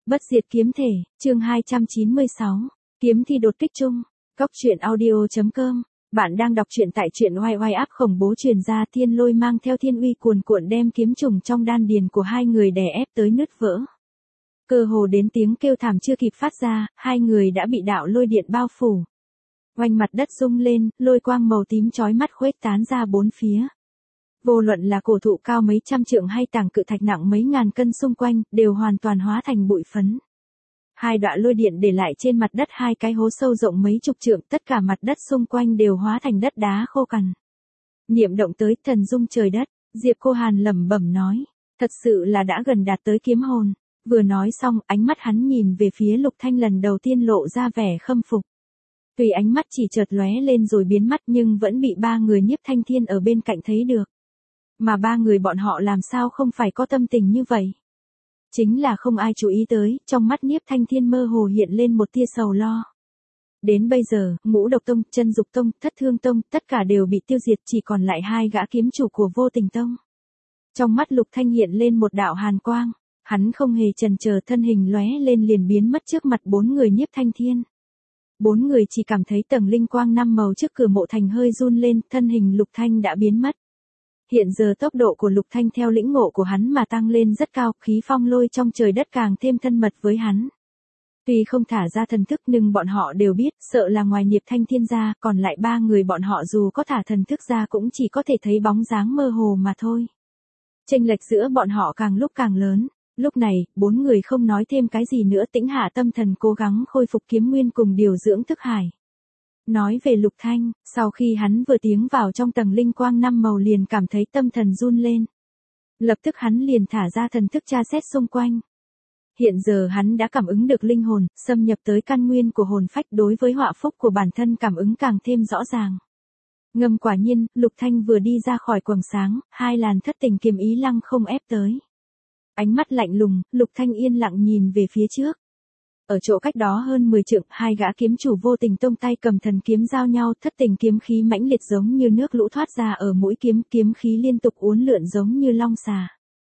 Bất diệt kiếm thể, chương 296. Kiếm thi đột kích chung. Góc truyện audio.com. Bạn đang đọc truyện tại truyện oai áp khổng bố truyền ra. Thiên lôi mang theo thiên uy cuồn cuộn đem kiếm trùng trong đan điền của hai người đè ép tới nứt vỡ. Cơ hồ đến tiếng kêu thảm chưa kịp phát ra, hai người đã bị đạo lôi điện bao phủ. Oanh mặt đất rung lên, lôi quang màu tím chói mắt khuếch tán ra bốn phía. Vô luận là cổ thụ cao mấy trăm trượng hay tảng cự thạch nặng mấy ngàn cân xung quanh, đều hoàn toàn hóa thành bụi phấn. Hai đoạn lôi điện để lại trên mặt đất hai cái hố sâu rộng mấy chục trượng, tất cả mặt đất xung quanh đều hóa thành đất đá khô cằn. Niệm động tới thần dung trời đất, Diệp Cô Hàn lẩm bẩm nói, thật sự là đã gần đạt tới kiếm hồn. Vừa nói xong, ánh mắt hắn nhìn về phía Lục Thanh lần đầu tiên lộ ra vẻ khâm phục. Tuy ánh mắt chỉ chợt lóe lên rồi biến mất nhưng vẫn bị ba người Nhiếp Thanh Thiên ở bên cạnh thấy được. Mà ba người bọn họ làm sao không phải có tâm tình như vậy? Chính là không ai chú ý tới, trong mắt Nhiếp Thanh Thiên mơ hồ hiện lên một tia sầu lo. Đến bây giờ, Ngũ Độc Tông, Chân Dục Tông, Thất Thương Tông, tất cả đều bị tiêu diệt, chỉ còn lại hai gã kiếm chủ của Vô Tình Tông. Trong mắt Lục Thanh hiện lên một đạo hàn quang, hắn không hề chần chờ, thân hình lóe lên liền biến mất trước mặt bốn người Nhiếp Thanh Thiên. Bốn người chỉ cảm thấy tầng linh quang năm màu trước cửa mộ thành hơi run lên, thân hình Lục Thanh đã biến mất. Hiện giờ tốc độ của Lục Thanh theo lĩnh ngộ của hắn mà tăng lên rất cao, khí phong lôi trong trời đất càng thêm thân mật với hắn. Tuy không thả ra thần thức nhưng bọn họ đều biết, sợ là ngoài Nhiếp Thanh Thiên ra, còn lại ba người bọn họ dù có thả thần thức ra cũng chỉ có thể thấy bóng dáng mơ hồ mà thôi. Chênh lệch giữa bọn họ càng lúc càng lớn. Lúc này, bốn người không nói thêm cái gì nữa, tĩnh hạ tâm thần cố gắng khôi phục kiếm nguyên cùng điều dưỡng thức hải. Nói về Lục Thanh, sau khi hắn vừa tiến vào trong tầng linh quang năm màu liền cảm thấy tâm thần run lên. Lập tức hắn liền thả ra thần thức tra xét xung quanh. Hiện giờ hắn đã cảm ứng được linh hồn, xâm nhập tới căn nguyên của hồn phách, đối với họa phúc của bản thân cảm ứng càng thêm rõ ràng. Ngầm quả nhiên, Lục Thanh vừa đi ra khỏi quầng sáng, hai làn thất tình kiếm ý lăng không ép tới. Ánh mắt lạnh lùng, Lục Thanh yên lặng nhìn về phía trước. Ở chỗ cách đó hơn 10 trượng, hai gã kiếm chủ Vô Tình Tông tay cầm thần kiếm giao nhau, thất tình kiếm khí mãnh liệt giống như nước lũ thoát ra ở mũi kiếm, kiếm khí liên tục uốn lượn giống như long xà.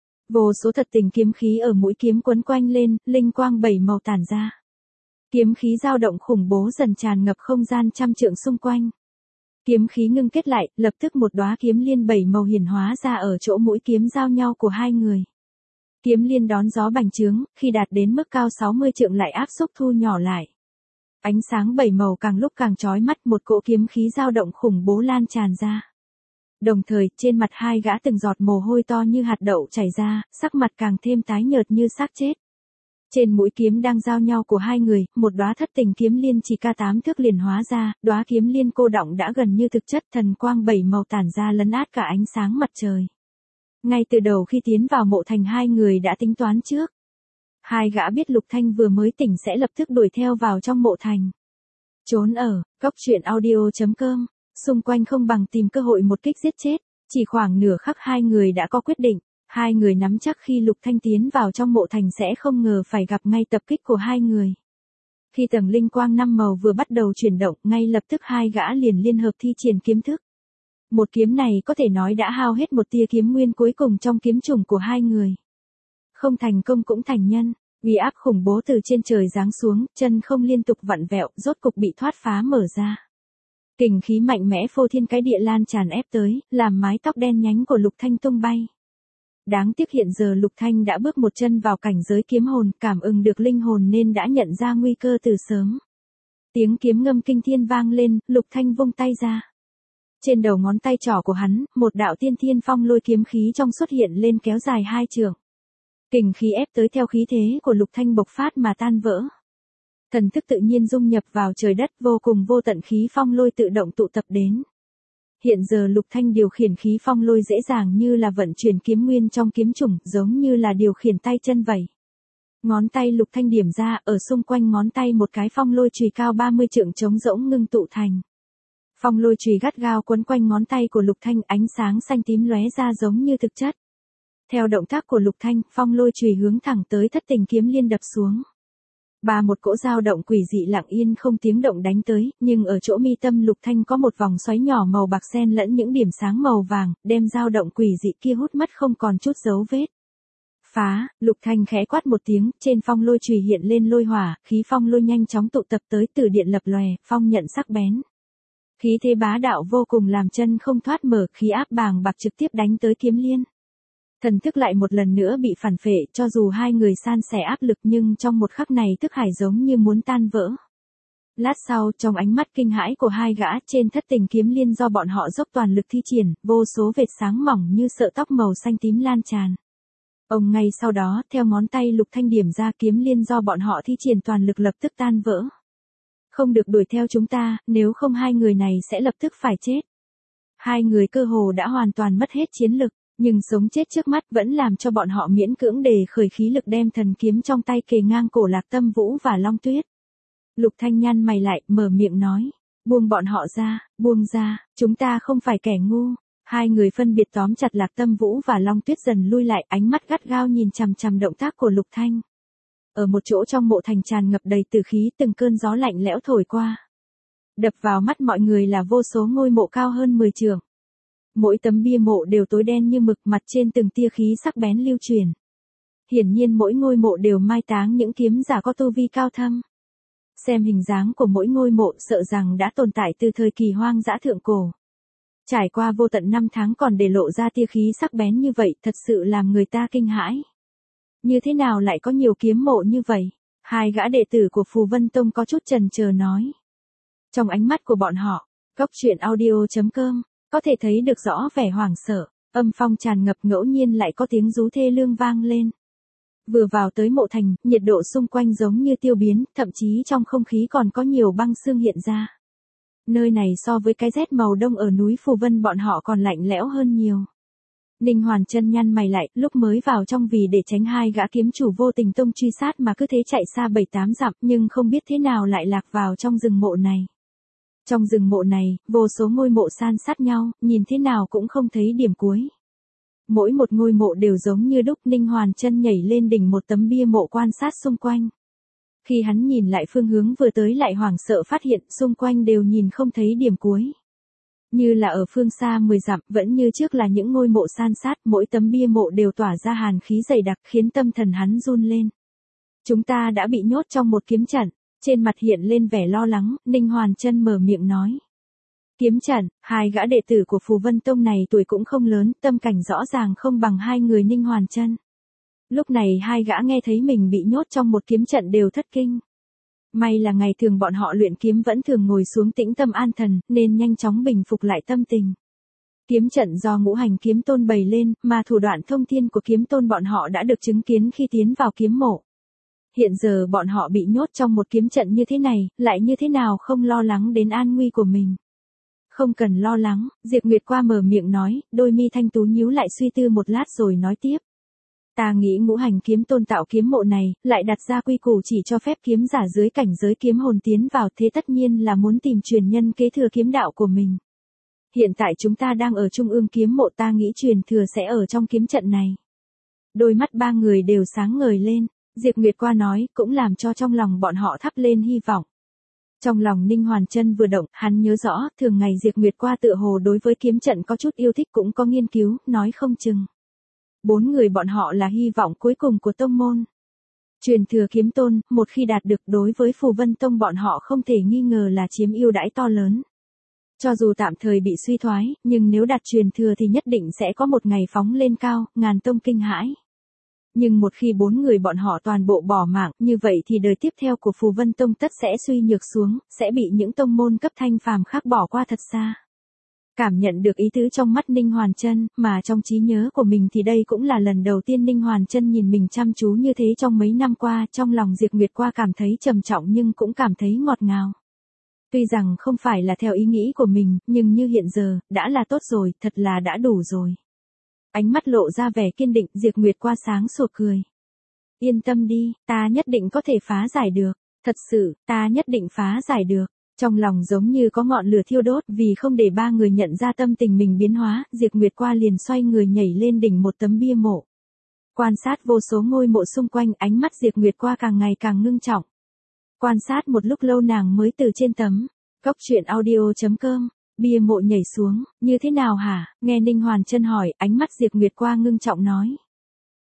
Vô số thật tình kiếm khí ở mũi kiếm quấn quanh lên, linh quang bảy màu tản ra. Kiếm khí dao động khủng bố dần tràn ngập không gian trăm trượng xung quanh. Kiếm khí ngưng kết lại, lập tức một đóa kiếm liên bảy màu hiển hóa ra ở chỗ mũi kiếm giao nhau của hai người. Kiếm liên đón gió bành trướng, khi đạt đến mức cao 60 trượng lại áp xúc thu nhỏ lại. Ánh sáng bảy màu càng lúc càng chói mắt, một cỗ kiếm khí dao động khủng bố lan tràn ra. Đồng thời, trên mặt hai gã từng giọt mồ hôi to như hạt đậu chảy ra, sắc mặt càng thêm tái nhợt như xác chết. Trên mũi kiếm đang giao nhau của hai người, một đóa thất tình kiếm liên chỉ ca 8 thước liền hóa ra, đóa kiếm liên cô đọng đã gần như thực chất, thần quang bảy màu tản ra lấn át cả ánh sáng mặt trời. Ngay từ đầu khi tiến vào mộ thành hai người đã tính toán trước. Hai gã biết Lục Thanh vừa mới tỉnh sẽ lập tức đuổi theo vào trong mộ thành. Trốn ở, góc truyện audio.com, xung quanh không bằng tìm cơ hội một kích giết chết, chỉ khoảng nửa khắc hai người đã có quyết định, hai người nắm chắc khi Lục Thanh tiến vào trong mộ thành sẽ không ngờ phải gặp ngay tập kích của hai người. Khi tầng linh quang năm màu vừa bắt đầu chuyển động, ngay lập tức hai gã liền liên hợp thi triển kiếm thức. Một kiếm này có thể nói đã hao hết một tia kiếm nguyên cuối cùng trong kiếm chủng của hai người. Không thành công cũng thành nhân, uy áp khủng bố từ trên trời giáng xuống, chân không liên tục vặn vẹo, rốt cục bị thoát phá mở ra. Kình khí mạnh mẽ phô thiên cái địa lan tràn ép tới, làm mái tóc đen nhánh của Lục Thanh tung bay. Đáng tiếc hiện giờ Lục Thanh đã bước một chân vào cảnh giới kiếm hồn, cảm ứng được linh hồn nên đã nhận ra nguy cơ từ sớm. Tiếng kiếm ngâm kinh thiên vang lên, Lục Thanh vung tay ra. Trên đầu ngón tay trỏ của hắn, một đạo tiên thiên phong lôi kiếm khí trong xuất hiện lên kéo dài 2 trượng. Kình khí ép tới theo khí thế của Lục Thanh bộc phát mà tan vỡ. Thần thức tự nhiên dung nhập vào trời đất, vô cùng vô tận khí phong lôi tự động tụ tập đến. Hiện giờ Lục Thanh điều khiển khí phong lôi dễ dàng như là vận chuyển kiếm nguyên trong kiếm chủng, giống như là điều khiển tay chân vậy. Ngón tay Lục Thanh điểm ra, ở xung quanh ngón tay một cái phong lôi chùy cao 30 trượng trống rỗng ngưng tụ thành. Phong lôi chùy gắt gao quấn quanh ngón tay của Lục Thanh, ánh sáng xanh tím lóe ra giống như thực chất. Theo động tác của Lục Thanh, phong lôi chùy hướng thẳng tới thất tình kiếm liên đập xuống. Một cỗ dao động quỷ dị lặng yên không tiếng động đánh tới, nhưng ở chỗ mi tâm Lục Thanh có một vòng xoáy nhỏ màu bạc xen lẫn những điểm sáng màu vàng, đem dao động quỷ dị kia hút mất không còn chút dấu vết. Phá, Lục Thanh khẽ quát một tiếng, trên phong lôi chùy hiện lên lôi hỏa, khí phong lôi nhanh chóng tụ tập tới, từ điện lập lòe, phong nhận sắc bén. Khí thế bá đạo vô cùng làm chân không thoát mở, khí áp bàng bạc trực tiếp đánh tới Kiếm Liên. Thần thức lại một lần nữa bị phản phệ, cho dù hai người san sẻ áp lực nhưng trong một khắc này thức hải giống như muốn tan vỡ. Lát sau, trong ánh mắt kinh hãi của hai gã, trên thất tình kiếm liên do bọn họ dốc toàn lực thi triển, vô số vệt sáng mỏng như sợi tóc màu xanh tím lan tràn. Ông ngay sau đó, theo ngón tay Lục Thanh điểm ra, kiếm liên do bọn họ thi triển toàn lực lập tức tan vỡ. Không được đuổi theo chúng ta, nếu không hai người này sẽ lập tức phải chết. Hai người cơ hồ đã hoàn toàn mất hết chiến lực, nhưng sống chết trước mắt vẫn làm cho bọn họ miễn cưỡng đề khởi khí lực đem thần kiếm trong tay kề ngang cổ Lạc Tâm Vũ và Long Tuyết. Lục Thanh nhăn mày lại, mở miệng nói, buông bọn họ ra, buông ra, chúng ta không phải kẻ ngu. Hai người phân biệt tóm chặt Lạc Tâm Vũ và Long Tuyết dần lui lại, ánh mắt gắt gao nhìn chằm chằm động tác của Lục Thanh. Ở một chỗ trong mộ thành tràn ngập đầy tử khí, từng cơn gió lạnh lẽo thổi qua. Đập vào mắt mọi người là vô số ngôi mộ cao hơn 10 trượng. Mỗi tấm bia mộ đều tối đen như mực, mặt trên từng tia khí sắc bén lưu truyền. Hiển nhiên mỗi ngôi mộ đều mai táng những kiếm giả có tu vi cao thâm. Xem hình dáng của mỗi ngôi mộ sợ rằng đã tồn tại từ thời kỳ hoang dã thượng cổ. Trải qua vô tận năm tháng còn để lộ ra tia khí sắc bén như vậy, thật sự làm người ta kinh hãi. Như thế nào lại có nhiều kiếm mộ như vậy? Hai gã đệ tử của Phù Vân Tông có chút chần chờ nói. Trong ánh mắt của bọn họ, Goctruyện.audio.com có thể thấy được rõ vẻ hoảng sợ, âm phong tràn ngập, ngẫu nhiên lại có tiếng rú thê lương vang lên. Vừa vào tới mộ thành, nhiệt độ xung quanh giống như tiêu biến, thậm chí trong không khí còn có nhiều băng sương hiện ra. Nơi này so với cái rét màu đông ở núi Phù Vân bọn họ còn lạnh lẽo hơn nhiều. Ninh Hoàn Chân nhăn mày lại, lúc mới vào trong vì để tránh hai gã kiếm chủ vô tình tông truy sát mà cứ thế chạy xa 7-8 dặm, nhưng không biết thế nào lại lạc vào trong rừng mộ này. Trong rừng mộ này, vô số ngôi mộ san sát nhau, nhìn thế nào cũng không thấy điểm cuối. Mỗi một ngôi mộ đều giống như đúc. Ninh Hoàn Chân nhảy lên đỉnh một tấm bia mộ quan sát xung quanh. Khi hắn nhìn lại phương hướng vừa tới lại hoảng sợ phát hiện xung quanh đều nhìn không thấy điểm cuối. Như là ở phương xa 10 dặm, vẫn như trước là những ngôi mộ san sát, mỗi tấm bia mộ đều tỏa ra hàn khí dày đặc khiến tâm thần hắn run lên. Chúng ta đã bị nhốt trong một kiếm trận, trên mặt hiện lên vẻ lo lắng, Ninh Hoàn Chân mở miệng nói. Kiếm trận, hai gã đệ tử của Phù Vân Tông này tuổi cũng không lớn, tâm cảnh rõ ràng không bằng hai người Ninh Hoàn Chân. Lúc này hai gã nghe thấy mình bị nhốt trong một kiếm trận đều thất kinh. May là ngày thường bọn họ luyện kiếm vẫn thường ngồi xuống tĩnh tâm an thần, nên nhanh chóng bình phục lại tâm tình. Kiếm trận do Ngũ Hành Kiếm Tôn bày lên, mà thủ đoạn thông thiên của Kiếm Tôn bọn họ đã được chứng kiến khi tiến vào kiếm mộ. Hiện giờ bọn họ bị nhốt trong một kiếm trận như thế này, lại như thế nào không lo lắng đến an nguy của mình. Không cần lo lắng, Diệp Nguyệt qua mở miệng nói, đôi mi thanh tú nhíu lại suy tư một lát rồi nói tiếp. Ta nghĩ Ngũ Hành Kiếm Tôn tạo kiếm mộ này, lại đặt ra quy củ chỉ cho phép kiếm giả dưới cảnh giới kiếm hồn tiến vào, thế tất nhiên là muốn tìm truyền nhân kế thừa kiếm đạo của mình. Hiện tại chúng ta đang ở trung ương kiếm mộ, ta nghĩ truyền thừa sẽ ở trong kiếm trận này. Đôi mắt ba người đều sáng ngời lên, Diệp Nguyệt qua nói, cũng làm cho trong lòng bọn họ thắp lên hy vọng. Trong lòng Ninh Hoàn Chân vừa động, hắn nhớ rõ, thường ngày Diệp Nguyệt qua tựa hồ đối với kiếm trận có chút yêu thích cũng có nghiên cứu, nói không chừng. 4 người bọn họ là hy vọng cuối cùng của tông môn. Truyền thừa kiếm tôn, một khi đạt được đối với Phù Vân Tông bọn họ không thể nghi ngờ là chiếm ưu đãi to lớn. Cho dù tạm thời bị suy thoái, nhưng nếu đạt truyền thừa thì nhất định sẽ có một ngày phóng lên cao, ngàn tông kinh hãi. Nhưng một khi 4 người bọn họ toàn bộ bỏ mạng, như vậy thì đời tiếp theo của Phù Vân Tông tất sẽ suy nhược xuống, sẽ bị những tông môn cấp thanh phàm khác bỏ qua thật xa. Cảm nhận được ý tứ trong mắt Ninh Hoàn Chân, mà trong trí nhớ của mình thì đây cũng là lần đầu tiên Ninh Hoàn Chân nhìn mình chăm chú như thế trong mấy năm qua, trong lòng Diệp Nguyệt qua cảm thấy trầm trọng nhưng cũng cảm thấy ngọt ngào. Tuy rằng không phải là theo ý nghĩ của mình, nhưng như hiện giờ, đã là tốt rồi, thật là đã đủ rồi. Ánh mắt lộ ra vẻ kiên định, Diệp Nguyệt qua sáng sủa cười. Yên tâm đi, ta nhất định có thể phá giải được, thật sự, ta nhất định phá giải được. Trong lòng giống như có ngọn lửa thiêu đốt, vì không để ba người nhận ra tâm tình mình biến hóa, Diệp Nguyệt qua liền xoay người nhảy lên đỉnh một tấm bia mộ. Quan sát vô số ngôi mộ xung quanh, ánh mắt Diệp Nguyệt qua càng ngày càng ngưng trọng. Quan sát một lúc lâu nàng mới từ trên tấm Goctruyện.audio.com bia mộ nhảy xuống, như thế nào hả? Nghe Ninh Hoàn Chân hỏi, ánh mắt Diệp Nguyệt qua ngưng trọng nói.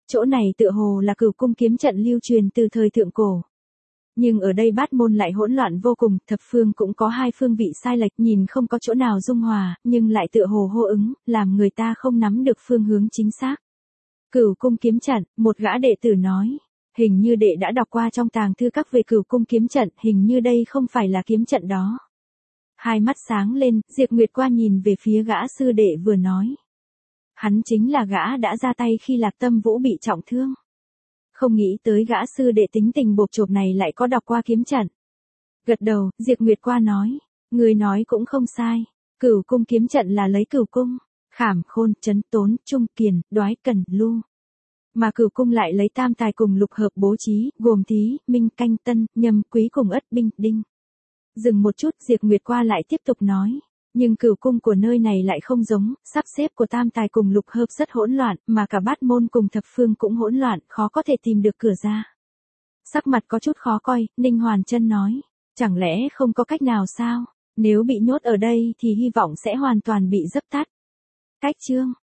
Chỗ này tựa hồ là Cửu cung kiếm trận lưu truyền từ thời thượng cổ. Nhưng ở đây bát môn lại hỗn loạn vô cùng, thập phương cũng có hai phương vị sai lệch, nhìn không có chỗ nào dung hòa, nhưng lại tựa hồ hô ứng, làm người ta không nắm được phương hướng chính xác. Cửu cung kiếm trận, một gã đệ tử nói. Hình như đệ đã đọc qua trong tàng thư các về Cửu cung kiếm trận, hình như đây không phải là kiếm trận đó. Hai mắt sáng lên, Diệp Nguyệt qua nhìn về phía gã sư đệ vừa nói. Hắn chính là gã đã ra tay khi Lạc Tâm Vũ bị trọng thương. Không nghĩ tới gã sư đệ tính tình bộp chộp này lại có đọc qua kiếm trận. Gật đầu, Diệp Nguyệt qua nói. Người nói cũng không sai. Cửu cung kiếm trận là lấy Cửu cung, Khảm Khôn, Trấn Tốn, Trung Kiền, Đoái Cần, Lu. Mà Cửu cung lại lấy tam tài cùng lục hợp bố trí, gồm Thí, Minh, Canh, Tân, Nhâm, Quý cùng Ất, Binh, Đinh. Dừng một chút, Diệp Nguyệt qua lại tiếp tục nói. Nhưng Cửu cung của nơi này lại không giống, sắp xếp của tam tài cùng lục hợp rất hỗn loạn, mà cả bát môn cùng thập phương cũng hỗn loạn, khó có thể tìm được cửa ra. Sắc mặt có chút khó coi, Ninh Hoàn Chân nói. Chẳng lẽ không có cách nào sao? Nếu bị nhốt ở đây thì hy vọng sẽ hoàn toàn bị dập tắt. Cách chương